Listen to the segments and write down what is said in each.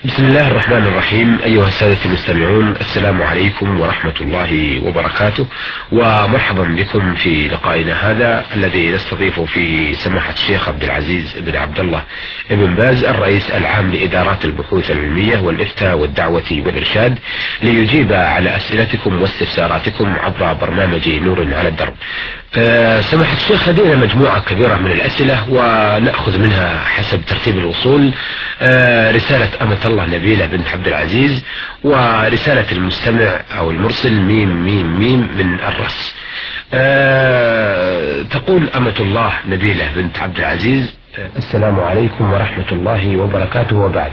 بسم الله الرحمن الرحيم. أيها السادة المستمعون، السلام عليكم ورحمة الله وبركاته، ومرحبا بكم في لقائنا هذا الذي نستضيف فيه سماحة الشيخ عبد العزيز بن عبد الله بن باز، الرئيس العام لإدارات البحوث العلمية والإفتاء والدعوة والإرشاد، ليجيب على أسئلتكم واستفساراتكم عبر برنامج نور على الدرب. سماحة الشيخ، لدينا مجموعة كبيرة من الأسئلة ونأخذ منها حسب ترتيب الوصول. رسالة أمة الله نبيلة بنت عبد العزيز، ورسالة المستمع أو المرسل ميم ميم ميم من الرأس. تقول أمة الله نبيلة بنت عبد العزيز: السلام عليكم ورحمة الله وبركاته، وبعد.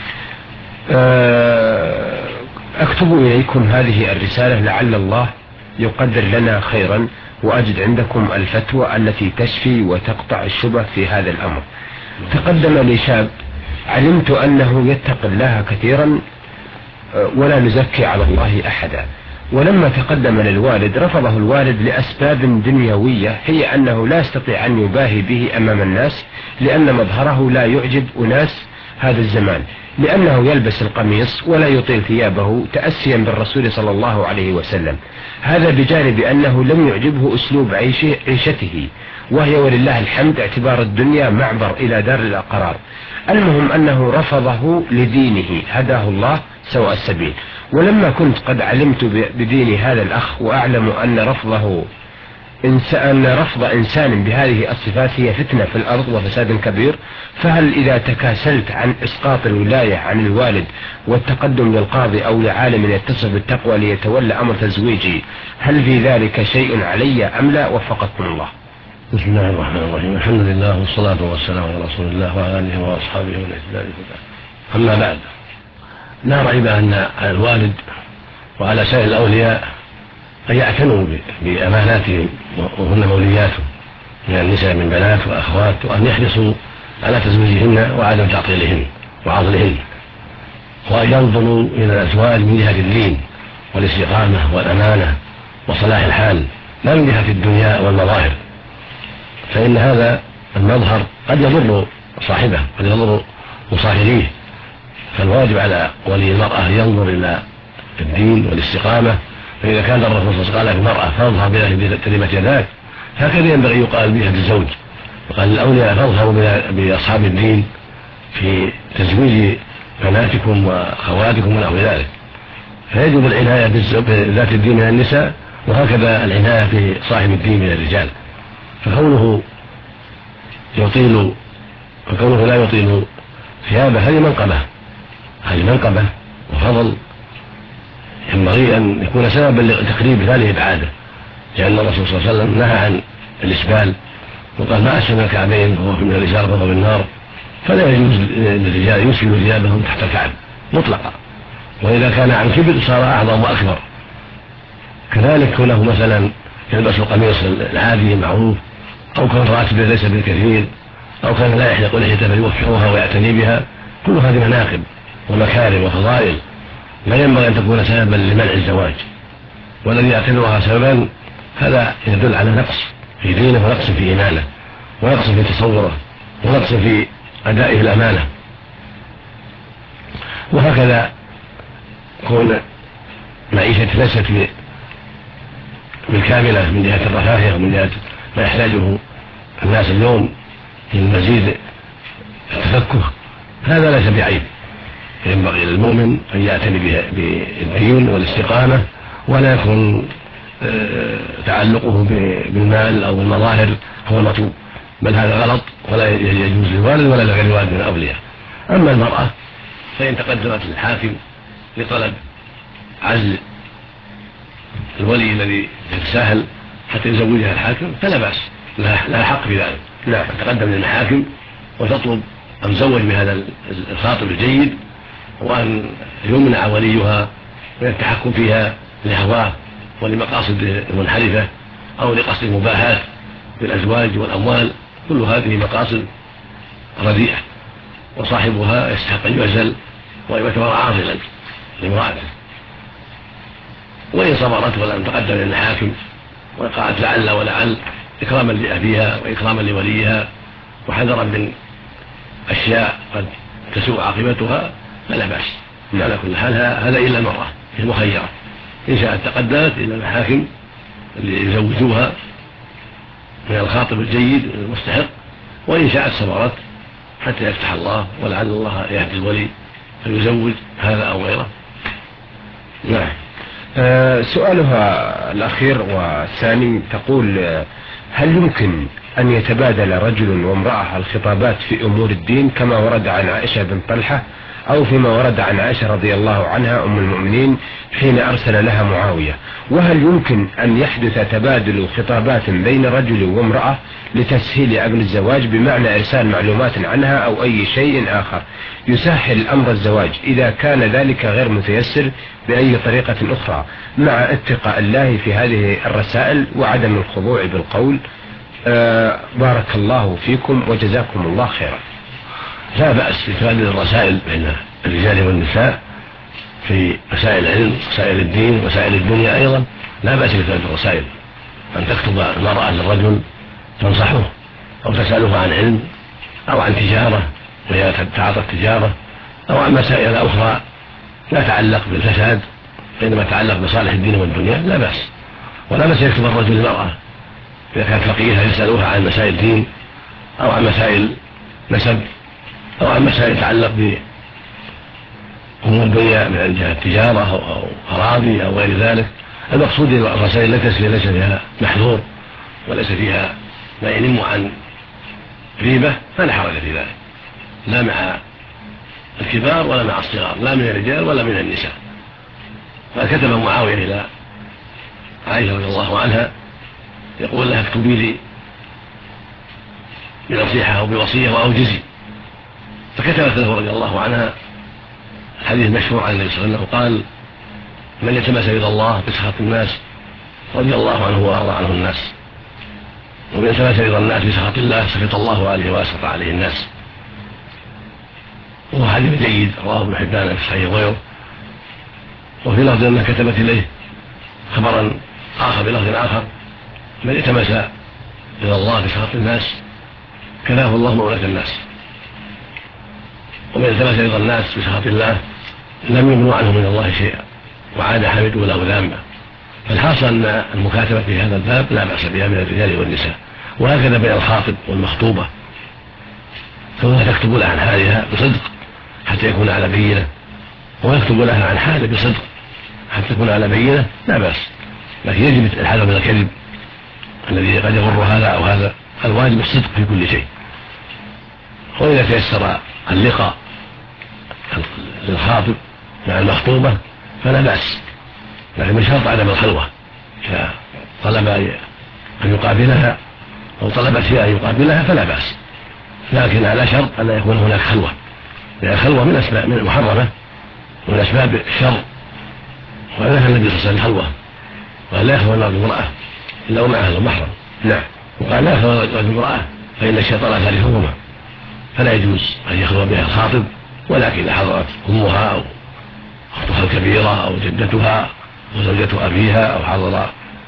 أكتب إليكم هذه الرسالة لعل الله يقدر لنا خيرا، وأجد عندكم الفتوى التي تشفي وتقطع الشبه في هذا الأمر. تقدم لي شاب علمت أنه يتقي الله كثيرا، ولا نزكي على الله أحدا، ولما تقدم للوالد رفضه الوالد لأسباب دنيوية، هي أنه لا يستطيع أن يباهي به أمام الناس، لأن مظهره لا يعجب أناس هذا الزمان، لأنه يلبس القميص ولا يطيل ثيابه تأسيا بالرسول صلى الله عليه وسلم. هذا بجانب أنه لم يعجبه أسلوب عيشته، وهي ولله الحمد اعتبار الدنيا معبر إلى دار القرار. المهم أنه رفضه لدينه، هداه الله سواء السبيل. ولما كنت قد علمت بدين هذا الأخ، وأعلم أن رفض إنسان بهذه الصفات هي فتنة في الأرض وفساد كبير، فهل إذا تكاسلت عن إسقاط الولاية عن الوالد والتقدم للقاضي أو لعالم يتصف بالتقوى ليتولى أمر تزويجي، هل في ذلك شيء علي أم لا؟ وفقكم الله. بسم الله الرحمن الرحيم. الحمد لله والصلاة والسلام على رسول الله وعلى آله وأصحابه ومن اهتدى بهداه. أما بعد، لا ريب أن على الوالد وعلى سائر الأولياء أن يعتنوا بأماناتهم وهن مولياتهم من النساء من بنات وأخوات، وأن يحرصوا على تزويجهن وعدم تعطيلهن وعضلهن، وأن ينظروا إلى الأزواج من جهة الدين والاستقامة والأمانة وصلاح الحال، لا من جهة الدنيا والمظاهر، فإن هذا المظهر قد يضر صاحبه، قد يضر مصاهريه. فالواجب على ولي المرأة ينظر إلى الدين والاستقامة، فإذا كان الرسول صلى الله عليه وسلم قال المرأة فاظهر بتربة يداك، هكذا ينبغي يقال بها الزوج، وقال الأولياء فاظهروا بأصحاب الدين في تزويج بناتكم وأخواتكم ونحو ذلك. فيجب العناية بذات الدين من النساء، وهكذا العناية بصاحب الدين من الرجال. فكونه لا يطيل ثيابه هذه منقبة وفضل، ينبغي أن يكون سببا لتقريب هذه العادة، لأن الرسول صلى الله عليه وسلم نهى عن الإسبال، وقال ما أسفل الكعبين فهو من الرجال فهو بالنار، فلا يجوز للرجال يسفل ثيابهم تحت الكعب مطلقا، وإذا كان عن كبر صار أعظم وأكبر. كذلك كونه مثلا يلبس القميص العادي المعروف، أو كان راتب ليس بالكثير، أو كان لا يحلق لحيته فيوفرها ويعتني بها، كل هذه مناقب ومكارم وفضائل لا ينبغي أن تكون سببا لمنع الزواج. والذي يعتبرها سببا هذا يدل على نقص في دينه، ونقص في إيمانه، ونقص في تصوره، ونقص في أدائه الأمانة. وهكذا كون معيشة ليست بالكاملة من جهة الرفاهية ومن جهة ما يحتاجه الناس اليوم من مزيد التفكه، هذا ليس بعيب. ينبغي للمؤمن أن يعتني بالدين والاستقامة، ولا يكون تعلقه بالمال أو بالمظاهر هو المطلوب، بل هذا غلط ولا يجوز للوالد ولا لغير الوالد من الأولياء. أما المرأة فإن تقدمت للحاكم لطلب عزل الولي الذي يتساهل حتى يزوجها الحاكم فلا بأس، لا حق في ذلك. لا، تقدم للمحاكم وتطلب أن تزوج بهذا الخاطب الجيد، وأن يمنع وليها من التحكم فيها لهواه ولمقاصد منحرفة أو لقصد المباهاة بالأزواج والأموال. كل هذه مقاصد رديئة، وصاحبها يستحق أن يعزل ويعتبر عاضلا لامرأته. وإن صبرت ولم تقدم للحاكم وقالت لعل ولعل إكراما لأبيها وإكراما لوليها وحذرا من أشياء قد تسوء عاقبتها، فلا بأس. على كل حال هذا إلا المرأة هي مخيرة، إن شاءت تقدمت إلى المحاكم اللي يزوجوها من الخاطب الجيد المستحق، وإن شاءت صبرت حتى يفتح الله، ولعل الله يهدي الولي فيزوج هذا أو غيره. نعم. سؤالها الأخير والثاني تقول: هل يمكن أن يتبادل رجل وامرأة الخطابات في أمور الدين كما ورد عن عائشة بن طلحة، أو فيما ورد عن عائشة رضي الله عنها أم المؤمنين حين أرسل لها معاوية؟ وهل يمكن أن يحدث تبادل خطابات بين رجل وامرأة لتسهيل أمر الزواج، بمعنى إرسال معلومات عنها أو أي شيء آخر يسهل أمر الزواج، إذا كان ذلك غير متيسر بأي طريقة أخرى، مع اتقاء الله في هذه الرسائل وعدم الخضوع بالقول؟ بارك الله فيكم وجزاكم الله خيرا. لا بأس بتبادل الرسائل بين الرجال والنساء في مسائل العلم، مسائل الدين، مسائل الدنيا أيضا، لا بأس بتبادل الرسائل. أن تكتب المرأة للرجل تنصحه أو تسأله عن علم أو عن تجارة وهي تعاطى التجارة، أو عن مسائل أخرى لا تعلق بالفساد وإنما تعلق بصالح الدين والدنيا، لا بأس. ولا بأس يكتب الرجل للمرأة إذا كانت فقيهة يسألوها عن مسائل الدين أو عن مسائل نسب أو عن مسائل تتعلق بأمور الدنيا من جهة التجارة أو أراضي أو غير ذلك. المقصود الرسائل ليس فيها محظور وليس فيها ما ينم عن ريبة، فلا حرج في ذلك، لا مع الكبار ولا مع الصغار، لا من الرجال ولا من النساء. فكتب معاوية إلى عائشة رضي الله عنها يقول لها: اكتبي لي بنصيحة أو بوصية وأوجزي. فكتبت له رضي الله عنها الحديث المشهور عن النبي صلى الله عليه وسلم قال: من يتمس رضا الله بسخط الناس رضي الله عنه وأرضى عنه الناس، ومن يتمس رضا الناس بسخط الله سخط الله عليه وأسخط عليه الناس. وهو حديث جيد رواه ابن حبان في الصحيح وغيره. وفي لفظ أنها كتبت إليه خبرا آخر بلفظ آخر: من يتمس رضا الله بسخط الناس كفاه الله مولة الناس، ومن التمس رضا الناس بسخط الله لم يمنع عنه من الله شيئا وعاد حامده له ذامه. فالحاصل ان المكاتبه في هذا الباب لا باس بها من الرجال والنساء، وهكذا بين الخاطب والمخطوبه، ثم تكتب لها عن حالها بصدق حتى يكون على بينه، ويكتب لها عن حاله بصدق حتى تكون على بينه، لا باس. لكن يجب الحذر من الكذب الذي قد يغر هذا او هذا، الواجب الصدق في كل شيء. وإذا تيسر اللقاء للخاطب مع المخطوبة فلا بأس، لكن من شرط عدم الخلوة. إذا طلب أن يقابلها أو طلبت فيها أن يقابلها فلا بأس، لكن على شرط أن لا يكون هناك خلوة، لأن الخلوة من أسباب من المحرمة ومن أسباب الشر. ونهى النبي صلى الله عليه وسلم الخلوة، وقال: لا يخلو الرجل امرأة إلا ومعها ذو محرم. نعم. وقال: لا يخلو الرجل امرأة فإن الشيطان ثالثهما. فلا يجوز أن يخلو بها الخاطب، ولكن إذا حضرت أمها أو أختها الكبيرة أو جدتها أو زوجة أبيها أو حضر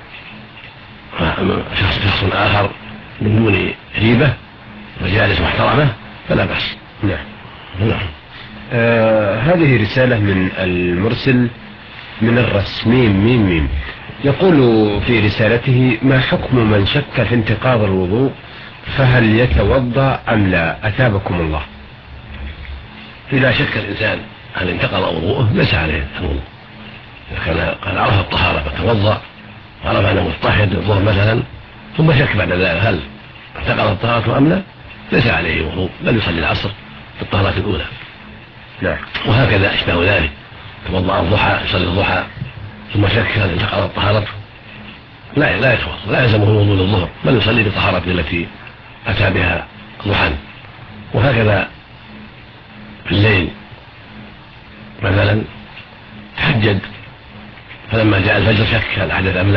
شخص آخر من دون ريبة وجالس محترمة فلا بأس. نعم. هذه رسالة من المرسل من الرسمين ميم. يقول في رسالته: ما حكم من شك في انتقاض الوضوء، فهل يتوضأ أم لا؟ أثابكم الله. إذا شك الإنسان هل انتقض وضوءه ليس عليه الوضوء. إذا كان عرف الطهارة فتوضأ وعرف أنه متطهر للظهر مثلا ثم شك بعد ذلك هل انتقض الطهارة أم لا، ليس عليه وضوء، بل يصلي العصر في الطهارة الأولى. نعم. وهكذا أشبه ذلك، توضأ الضحى يصلي الضحى ثم شك هل انتقضت طهارته لا يتوضأ، لا يلزمه الوضوء للظهر، بل يصلي بطهارته التي أتى بها ضحى. وهكذا في الليل مثلا تهجد فلما جاء الفجر شك هل أحدث أم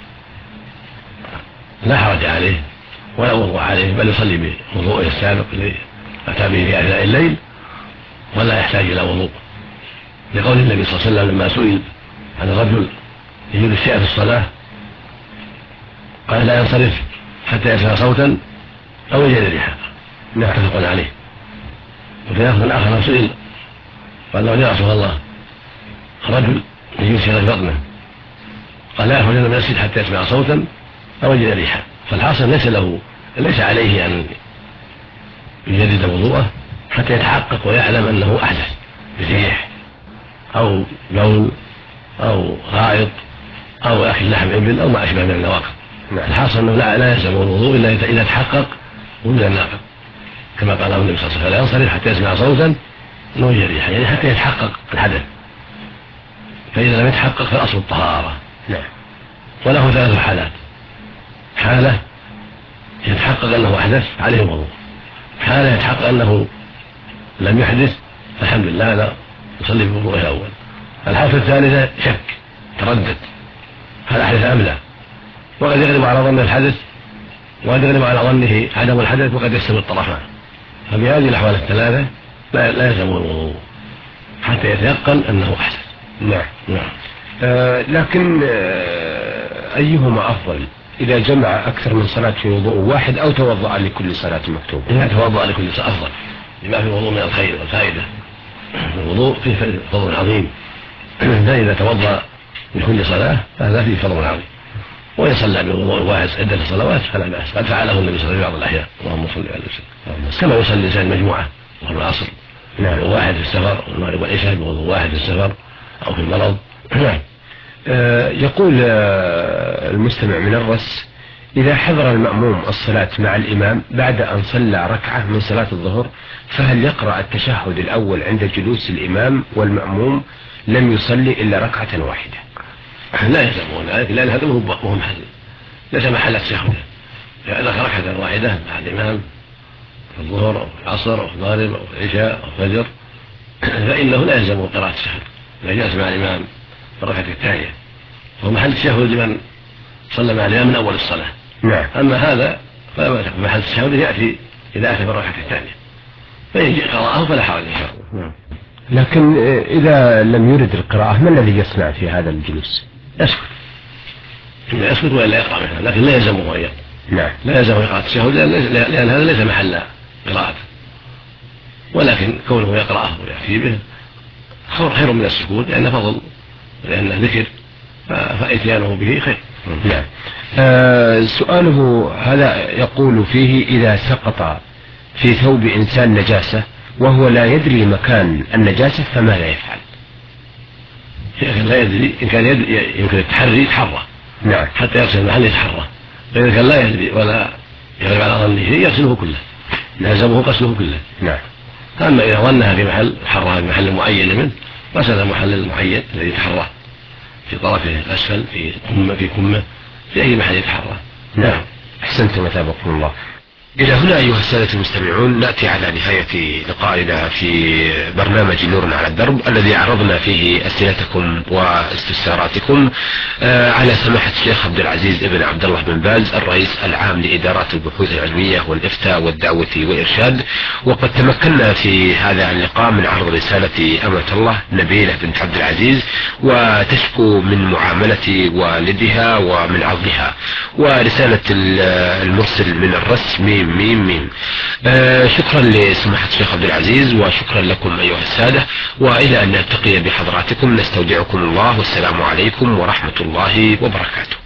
لا حرج عليه ولا وضوء عليه، بل يصلي بوضوءه السابق الذي أتى به في أثناء الليل ولا يحتاج إلى وضوء، لقول النبي صلى الله عليه وسلم لما سئل عن الرجل يجد الشيء في الصلاة قال: لا ينصرف حتى يسمع صوتا أو يجد ريحا. متفق عليه. وفي لفظ آخر سئل قال له يا رسول الله رجل يمشي في بطنه قال لا يخرج من المسجد حتى يسمع صوتا أو يجد ريحا. فالحاصل ليس عليه أن يجدد وضوءه حتى يتحقق ويعلم أنه أحدث بريح أو بول أو غائط أو أكل لحم إبل أو ما أشبه من النواقض. الحاصل أنه لا يلزم الوضوء إلا إذا تحقق وجود الناقض، كما قال النبي صلى الله عليه وسلم لا ينصرف حتى يسمع صوتا أو يجد ريحا، يعني حتى يتحقق الحدث. فإذا لم يتحقق فالأصل الطهارة. وله 3 حالات: حالة يتحقق أنه أحدث عليه الوضوء، حالة يتحقق أنه لم يحدث الحمد لله لا يصلي بوضوءه الأول، الحالة الثالثة شك تردد هل أحدث أم لا، وقد يغلب على ظن الحدث وقد يغلب على ظنه عدم الحدث وقد يستوي الطرفان. فبهذه الأحوال الثلاثة لا يلزم الوضوء حتى يتيقن أنه أحدث. نعم. لكن أيهما أفضل إذا جمع أكثر من صلاة في وضوء واحد أو توضأ لكل صلاة مكتوبة؟ إذا توضأ لكل صلاة أفضل لما في الوضوء من الخير والفائدة. الوضوء فيه فضل عظيم، فإذا توضأ لكل صلاة فهذا فيه فضل عظيم. وإن صلى بوضوء واحد عدة صلوات فلا بأس، قد فعله النبي صلى الله عليه وسلم في بعض الأحيان. اللهم صل على وسلم. كما يصلي الإنسان مجموعة وهو العصر واحد في السفر والمغرب والعشاء بوضوء واحد في السفر أو في المرض. يقول المستمع من الرس: إذا حضر المأموم الصلاة مع الإمام بعد أن صلى ركعة من صلاة الظهر فهل يقرأ التشهد الأول عند جلوس الإمام والمأموم لم يصلي إلا ركعة واحدة؟ لا يلزمون ذلك، لأن هذا هو محل ليس محل التشهد. إذا ركعة واحدة مع الإمام في الظهر أو في العصر أو في المغرب أو في العشاء أو في الفجر فإنه لا يلزم قراءة التشهد إذا جلس مع الإمام في الركعة الثانية، هو محل التشهد لمن صلى مع الإمام من أول الصلاة. أما هذا فمحل التشهد يأتي إذا أتى في الركعة الثانية، فإن قرأه فلا حرج إن شاء الله. لكن إذا لم يرد القراءة ما الذي يصنع في هذا الجلوس؟ يسكت ولا يقرأ مثلا، لكن لا يلزمه أن يقرأ. لا يلزمه يقرأ التشهد لأن هذا ليس محل قراءة، ولكن كونه يقرأه ويأتي به خير من السكوت، لأن فضل لأنه ذكر فإتيانه به خير. سؤاله هذا يقول فيه: إذا سقط في ثوب إنسان نجاسة وهو لا يدري مكان النجاسة فماذا يفعل؟ لا يدري، إن كان يمكن التحري يتحرى حتى يغسل المحل يتحرى، فإذا كان لا يدري ولا يغلب على ظنه شيء يغسله كله، لازمه غسله كله. أما إذا ظنها في محل حرها في محل معين منه غسل المحل المعين الذي يتحرى في طرفه الأسفل في كمه في أي محل يتحرى. أحسنتم وثابكم الله. إلى هنا أيها السادة المستمعون نأتي على نهاية لقائنا في برنامج نور على الدرب الذي عرضنا فيه أسئلتكم واستفساراتكم على سماحة الشيخ عبد العزيز ابن عبد الله بن باز الرئيس العام لإدارات البحوث العلمية والإفتاء والدعوة والإرشاد. وقد تمكنا في هذا اللقاء من عرض رسالة أمة الله نبيلة بنت عبد العزيز وتشكو من معاملة والدها ومن عرضها، ورسالة المرسل من الرس ميم. شكرا لسماحة الشيخ عبد العزيز وشكرا لكم أيها السادة، وإلى أن نلتقي بحضراتكم نستودعكم الله، والسلام عليكم ورحمة الله وبركاته.